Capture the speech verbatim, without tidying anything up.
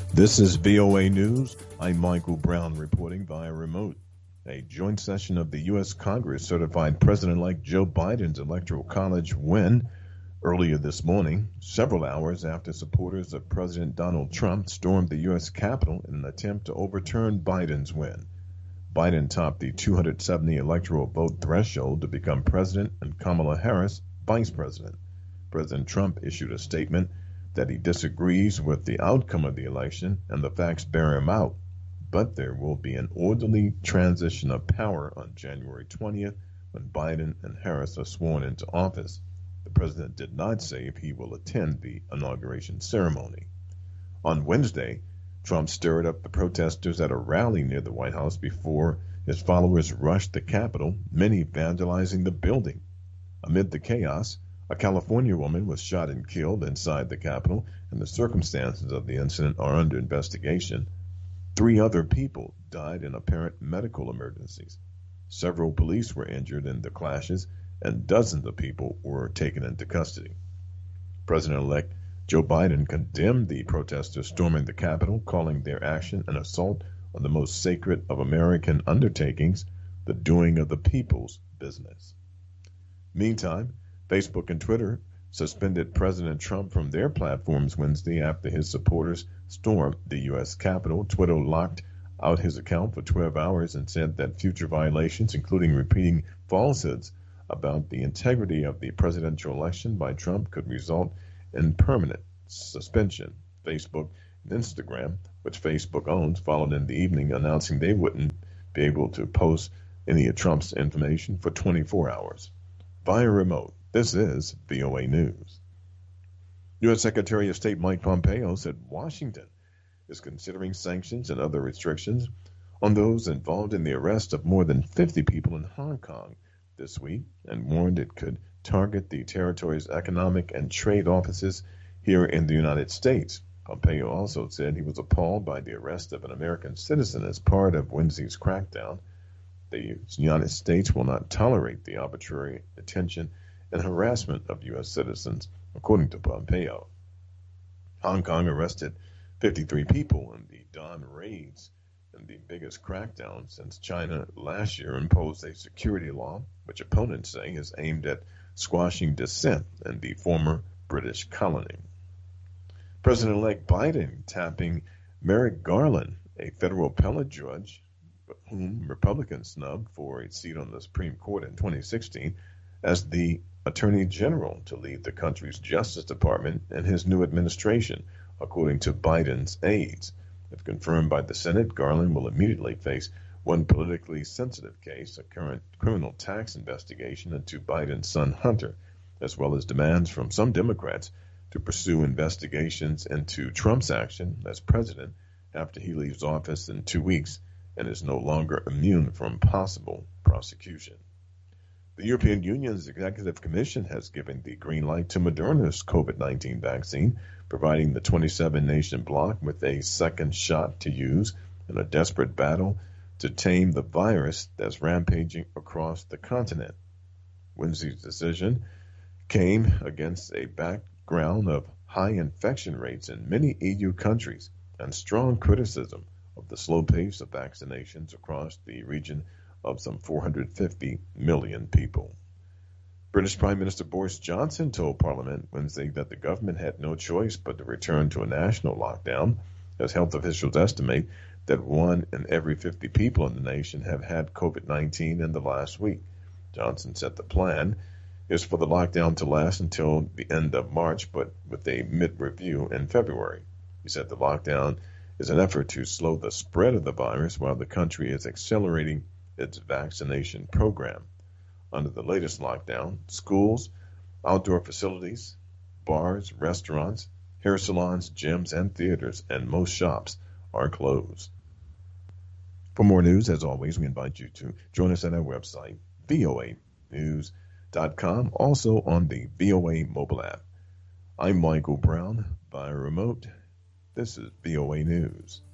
This is V O A News. I'm Michael Brown reporting via remote. A joint session of the U S Congress certified President-elect Joe Biden's Electoral College win earlier this morning, several hours after supporters of President Donald Trump stormed the U S Capitol in an attempt to overturn Biden's win. Biden topped the two hundred seventy electoral vote threshold to become president and Kamala Harris vice president. President Trump issued a statement that he disagrees with the outcome of the election and the facts bear him out, but there will be an orderly transition of power on January twentieth when Biden and Harris are sworn into office. The president did not say if he will attend the inauguration ceremony. On Wednesday, Trump stirred up the protesters at a rally near the White House before his followers rushed the Capitol, many vandalizing the building. Amid the chaos, a California woman was shot and killed inside the Capitol, and the circumstances of the incident are under investigation. Three other people died in apparent medical emergencies. Several police were injured in the clashes, and dozens of people were taken into custody. President-elect Joe Biden condemned the protesters storming the Capitol, calling their action an assault on the most sacred of American undertakings, the doing of the people's business. Meantime, Facebook and Twitter suspended President Trump from their platforms Wednesday after his supporters stormed the U S Capitol. Twitter locked out his account for twelve hours and said that future violations, including repeating falsehoods about the integrity of the presidential election by Trump, could result in permanent suspension. Facebook and Instagram, which Facebook owns, followed in the evening, announcing they wouldn't be able to post any of Trump's information for twenty-four hours. Via remote, this is V O A News. U S Secretary of State Mike Pompeo said Washington is considering sanctions and other restrictions on those involved in the arrest of more than fifty people in Hong Kong this week, and warned it could target the territory's economic and trade offices here in the United States. Pompeo also said he was appalled by the arrest of an American citizen as part of Wednesday's crackdown. The United States will not tolerate the arbitrary detention and harassment of U S citizens, according to Pompeo. Hong Kong arrested fifty-three people in the dawn raids, and the biggest crackdown since China last year imposed a security law, which opponents say is aimed at squashing dissent in the former British colony. President-elect Biden tapping Merrick Garland, a federal appellate judge whom Republicans snubbed for a seat on the Supreme Court in twenty sixteen, as the Attorney General to lead the country's Justice Department in his new administration, according to Biden's aides. If confirmed by the Senate, Garland will immediately face one politically sensitive case, a current criminal tax investigation into Biden's son Hunter, as well as demands from some Democrats to pursue investigations into Trump's action as president after he leaves office in two weeks and is no longer immune from possible prosecution. The European Union's Executive Commission has given the green light to Moderna's COVID nineteen vaccine, providing the twenty-seven nation bloc with a second shot to use in a desperate battle to tame the virus that's rampaging across the continent. Wednesday's decision came against a background of high infection rates in many E U countries and strong criticism of the slow pace of vaccinations across the region of some four hundred fifty million people. British Prime Minister Boris Johnson told Parliament Wednesday that the government had no choice but to return to a national lockdown, as health officials estimate that one in every fifty people in the nation have had COVID nineteen in the last week. Johnson said the plan is for the lockdown to last until the end of March, but with a mid-review in February. He said the lockdown is an effort to slow the spread of the virus while the country is accelerating its vaccination program. Under the latest lockdown, schools, outdoor facilities, bars, restaurants, hair salons, gyms, and theaters, and most shops are closed. For more news, as always, we invite you to join us at our website, V O A news dot com, also on the V O A mobile app. I'm Michael Brown, via remote. This is V O A News.